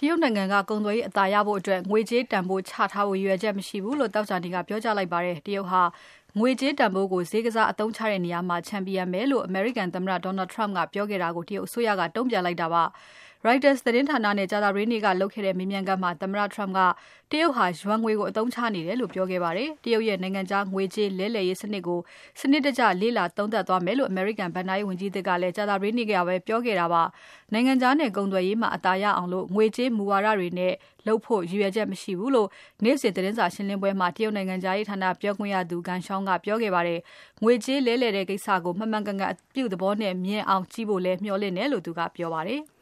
ရုတ်နိုင်ငံကကုန်သွယ်ရေးအသာရဖို့အတွက်ငွေကြေးတန်ဖိုးချထားဖို့ရည်ရွယ်ချက်မရှိဘူးလို့သောကြာနေ့ကပြောကြားလိုက်ပါတယ်။တရုတ်ဟာငွေကြေးတန်ဖိုးကိုဈေးကစားအသုံးချတဲ့နေရာမှာချန်ပီယံပဲလို့ American သမ္မတ Donald Trump ကပြောခဲ့တာကိုတရုတ်အစိုးရကတုံ့ပြန်လိုက်တာပါ။ Reuters သတင်းဌာနနဲ့ကြာသပတေးနေ့ကလုပ်ခဲ့တဲ့မေးမြန်းခန်းမှာသမ္မတ Trump ကတရုတ်ဟာယွမ်ငွေကိုအသုံးချနေတယ်လို့ပြောခဲ့ပါတယ်။တရုတ်ရဲ့နိုင်ငံခြားငွေကြေးလဲလှယ်ရေးစနစ်ကိုစနစ်တကျလေ့လာသုံးသပ်သွားမယ်လို့ American ဘဏ္ဍာရေးဝန်ကြီးသစ်ကလည်းကြာသပတေးနေ့ကပဲပြောခဲ့တာပါ။နိုင်ငံခြားနဲ့ကုန်သွယ်ရေးမှာအသာရအောင်ငွေကြေးမူဝါဒတွေနဲ့လုပ်ဖို့ရည်ရွယ်ချက်မရှိဘူးလို့နေ့စဉ်သတင်းစာရှင်းလင်းပွဲမှာတရုတ်နိုင်ငံခြားရေးဌာနပြောခွင့်ရသူ Geng Shuang ကပြောခဲ့ပါတယ်။ငွေကြေးလဲလှယ်တဲ့ကိစ္စကိုမှန်မှန်ကန်ကန်အပြုသဘောနဲ့မြင်အောင်ကြည့်ဖို့လည်းမျှော်လင့်တယ်လို့သူကပြောပါတယ်။